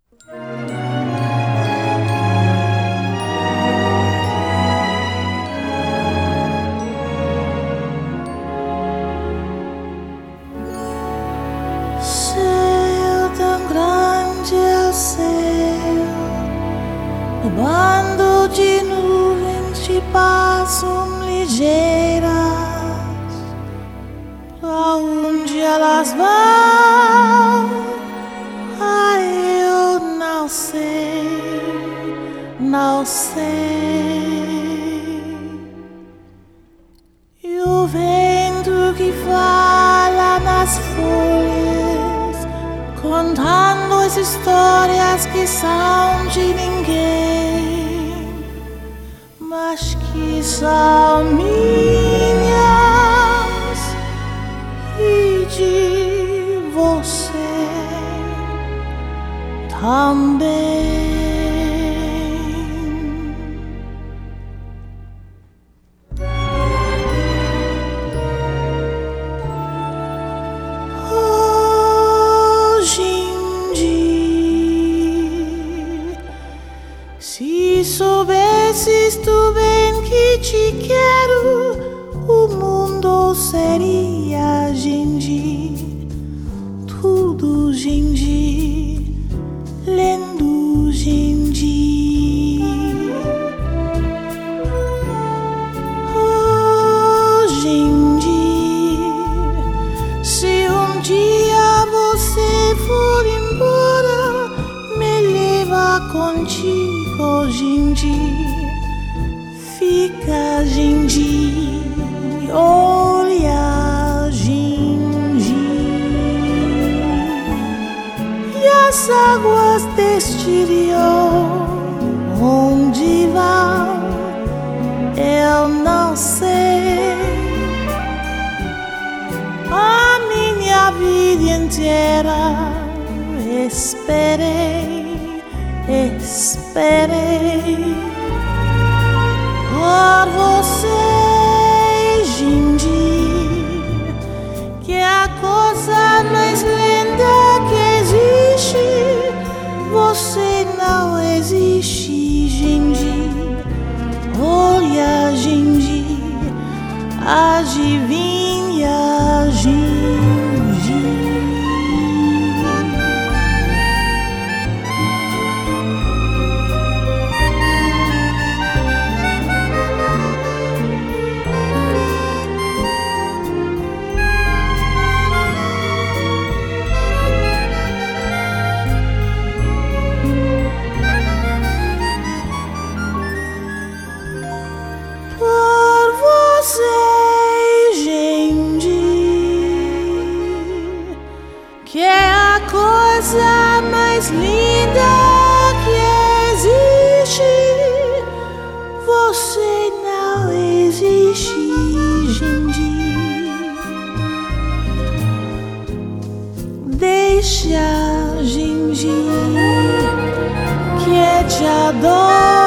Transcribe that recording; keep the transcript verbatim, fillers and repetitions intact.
Céu tão grande é o céu, no bando de nuvens te passam ligeiras. Pra onde elas vão? Ai, eu não sei, não sei. E o vento que fala nas folhas, contando as histórias que são de ninguém, mas que são minhas e de você também. Hoje em dia, se soubesses tu bem que te quero, o mundo seria Gindi, tudo Gindi, lendo Gindi. Hoje em dia, se um dia você for embora, me leva contigo, Gindi, fica Gindi, olha Gindi. E as águas deste rio, onde vão, eu não sei. A minha vida inteira esperei, esperei por você, Gindi, que é a coisa mais linda que existe. Você não existe, Gindi, olha Gindi, adivinha Gindi. Por você, Gindi, que é a coisa mais linda que existe. Você não existe, Gindi. Deixa, Gindi, que te adoro.